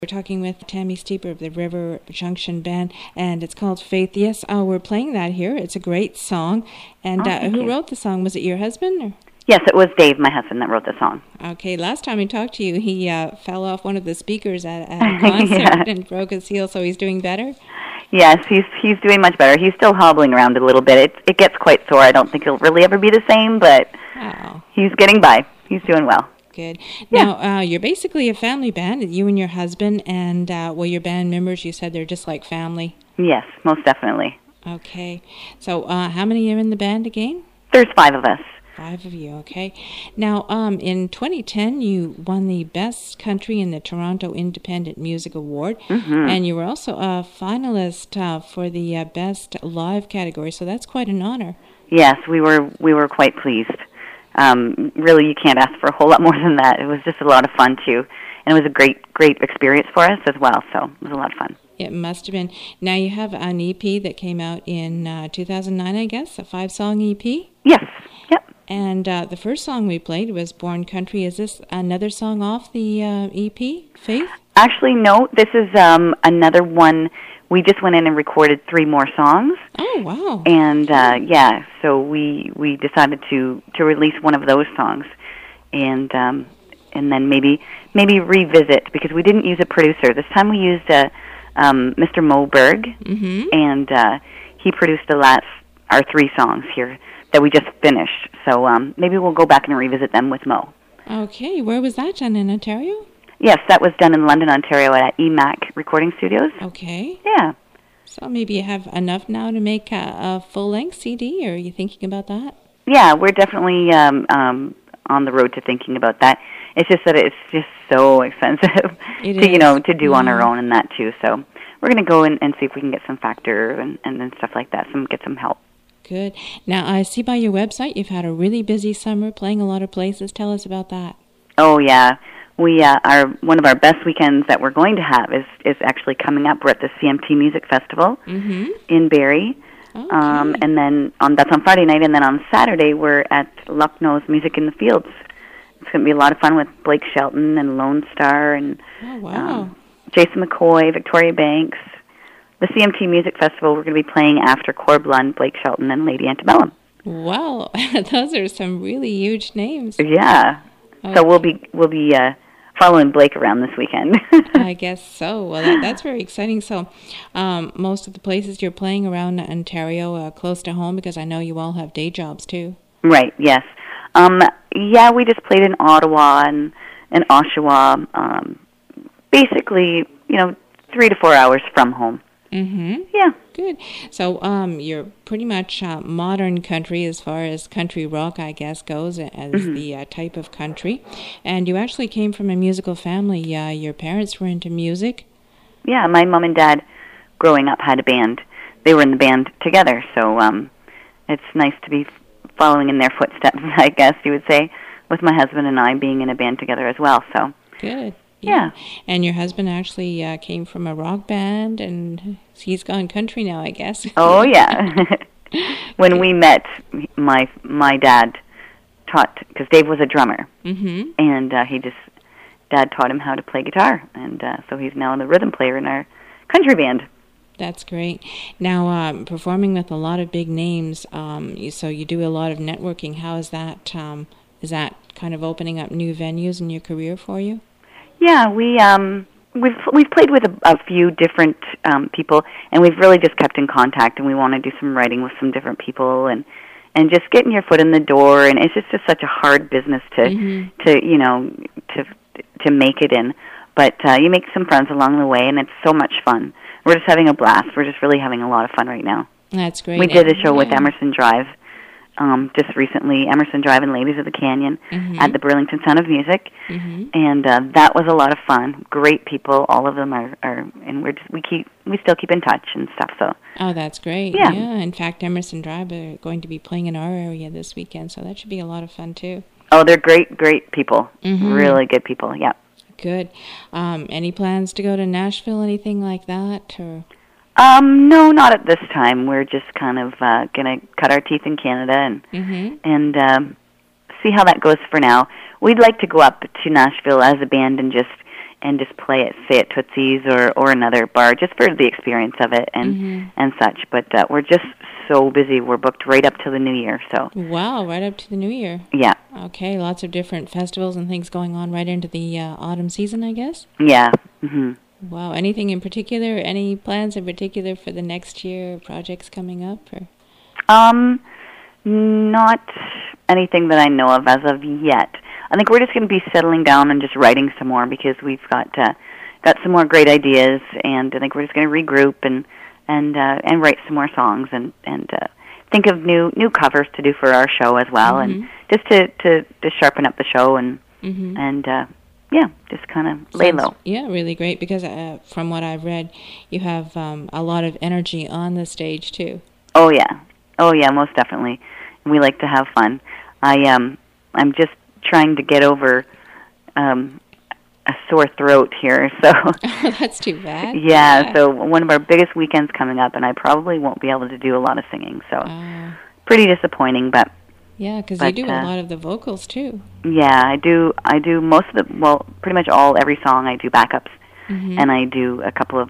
We're talking with Tammy Steeper of the River Junction Band, and it's called Faith. Yes, we're playing that here. It's a great song. And who wrote the song? Was it your husband? Or? Yes, it was Dave, my husband, that wrote the song. Okay, last time we talked to you, he fell off one of the speakers at a concert and broke his heel, so he's doing better? Yes, he's doing much better. He's still hobbling around a little bit. It gets quite sore. I don't think he'll really ever be the same, but he's getting by. He's doing well. Good. Yeah. Now, you're basically a family band, you and your husband, and your band members, you said they're just like family. Yes, most definitely. Okay. So, how many are in the band again? There's 5 of us. 5 of you, okay. Now, in 2010, you won the Best Country in the Toronto Independent Music Award, and you were also a finalist for the Best Live category, so that's quite an honor. Yes, we were quite pleased. Really, you can't ask for a whole lot more than that. It was just a lot of fun, too. And it was a great experience for us as well, so it was a lot of fun. It must have been. Now, you have an EP that came out in 2009, I guess, a 5-song EP? Yes, yep. And the first song we played was Born Country. Is this another song off the EP, Faith? Actually, no. This is another one. We just went in and recorded 3 more songs. Oh, wow. And, so we decided to release one of those songs. And then maybe revisit, because we didn't use a producer. This time we used Mr. Mo Berg, and he produced our 3 songs here that we just finished. So maybe we'll go back and revisit them with Mo. Okay. Where was that done, in Ontario? Yes, that was done in London, Ontario at EMAC Recording Studios. Okay. Yeah. So maybe you have enough now to make a full-length CD, or are you thinking about that? Yeah, we're definitely on the road to thinking about that. It's just that it's just so expensive to do on our own and that too. So we're going to go and see if we can get some factor and then stuff like that, get some help. Good. Now, I see by your website you've had a really busy summer, playing a lot of places. Tell us about that. Oh, yeah. We one of our best weekends that we're going to have is actually coming up. We're at the CMT Music Festival in Barrie. Okay. And then that's on Friday night, and then on Saturday we're at Lucknow's Music in the Fields. It's going to be a lot of fun with Blake Shelton and Lone Star and Jason McCoy, Victoria Banks. The CMT Music Festival, we're going to be playing after Corb Lund, Blake Shelton, and Lady Antebellum. Wow, those are some really huge names. Yeah. Okay. So we'll be following Blake around this weekend. I guess so. Well, that's very exciting. So most of the places you're playing around Ontario close to home, because I know you all have day jobs too. Right, yes. We just played in Ottawa and Oshawa, basically, 3 to 4 hours from home. Yeah. Good. So you're pretty much modern country as far as country rock, I guess, goes, as the type of country. And you actually came from a musical family. Your parents were into music? Yeah, my mom and dad, growing up, had a band. They were in the band together, so it's nice to be following in their footsteps, I guess you would say, with my husband and I being in a band together as well. So good. Yeah. And your husband actually came from a rock band, and he's gone country now, I guess. Oh, yeah. When we met, my dad taught, because Dave was a drummer, and Dad taught him how to play guitar, and so he's now the rhythm player in our country band. That's great. Now, performing with a lot of big names, so you do a lot of networking. How is that? Is that kind of opening up new venues in your career for you? Yeah, we've played with a few different people, and we've really just kept in contact. And we want to do some writing with some different people, and just getting your foot in the door. And it's just such a hard business to make it in. But you make some friends along the way, and it's so much fun. We're just having a blast. We're just really having a lot of fun right now. That's great. We did a show with Emerson Drive. Just recently, Emerson Drive and Ladies of the Canyon at the Burlington Sound of Music, and that was a lot of fun. Great people, all of them are and we still keep in touch and stuff. So. Oh, that's great. Yeah. In fact, Emerson Drive are going to be playing in our area this weekend, so that should be a lot of fun too. Oh, they're great people. Really good people. Yeah. Good. Any plans to go to Nashville? Anything like that, or? No, not at this time. We're just kind of going to cut our teeth in Canada and see how that goes for now. We'd like to go up to Nashville as a band and just and just play it, say at Tootsie's or another bar, just for the experience of it and such. But we're just so busy. We're booked right up to the New Year. So wow, right up to the New Year. Yeah. Okay, lots of different festivals and things going on right into the autumn season, I guess. Yeah. Mm-hmm. Wow. Anything in particular? Any plans in particular for the next year? Projects coming up? Or? Not anything that I know of as of yet. I think we're just going to be settling down and just writing some more, because we've got some more great ideas, and I think we're just going to regroup and write some more songs and think of new covers to do for our show as well, and just to sharpen up the show and just kind of lay low. Yeah, really great, because from what I've read, you have a lot of energy on the stage too. Oh yeah, most definitely. We like to have fun. I'm just trying to get over a sore throat here, so oh, that's too bad. Yeah, so one of our biggest weekends coming up, and I probably won't be able to do a lot of singing, so pretty disappointing. But yeah, because you do a lot of the vocals too. Yeah, I do most of the pretty much every song I do backups, and I do a couple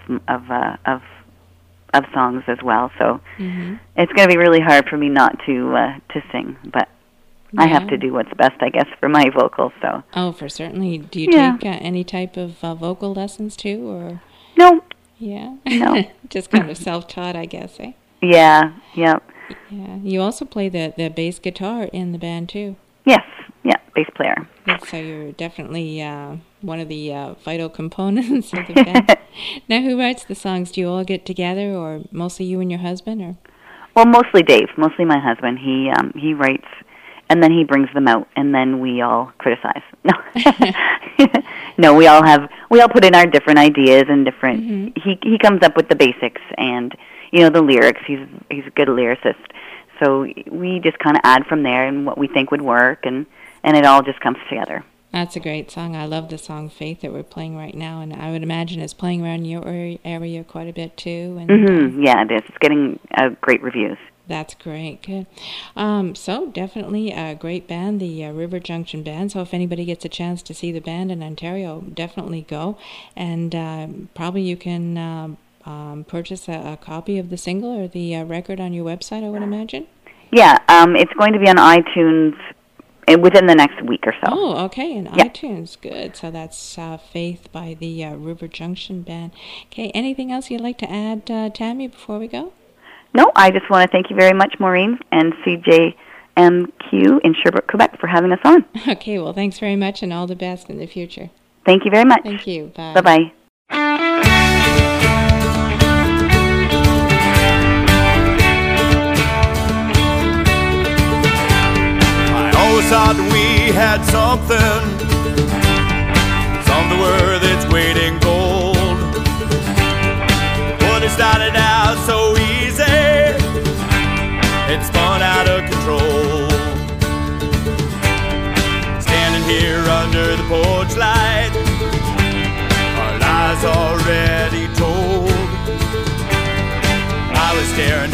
of songs as well. So it's going to be really hard for me not to sing, but I have to do what's best, I guess, for my vocals. So. Oh, for certainly. Do you take any type of vocal lessons too, or? No. Yeah. No. Just kind of self-taught, I guess, eh? Yeah. Yep. Yeah. You also play the bass guitar in the band too. Yes. Yeah. Bass player. So you're definitely one of the vital components of the band. Now, who writes the songs? Do you all get together, or mostly you and your husband, or? Well, mostly Dave. Mostly my husband. He writes. And then he brings them out, and then we all criticize. No, no, we all put in our different ideas and different. He comes up with the basics and the lyrics. He's a good lyricist, so we just kind of add from there and what we think would work, and it all just comes together. That's a great song. I love the song "Faith" that we're playing right now, and I would imagine it's playing around your area quite a bit too. And yeah, it is. It's getting great reviews. That's great. Good. So definitely a great band, the River Junction Band. So if anybody gets a chance to see the band in Ontario, definitely go. And probably you can purchase a copy of the single or the record on your website, I would imagine. Yeah, it's going to be on iTunes within the next week or so. Oh, okay, in iTunes. Good. So that's Faith by the River Junction Band. Okay, anything else you'd like to add, Tammy, before we go? No, I just want to thank you very much, Maureen, and CJMQ in Sherbrooke, Quebec, for having us on. Okay, well, thanks very much, and all the best in the future. Thank you very much. Thank you. Bye. Bye-bye. I always thought we had something worth its weight in gold. When it started out so easy, it spun out of control. Standing here under the porch light, our lives already told. I was staring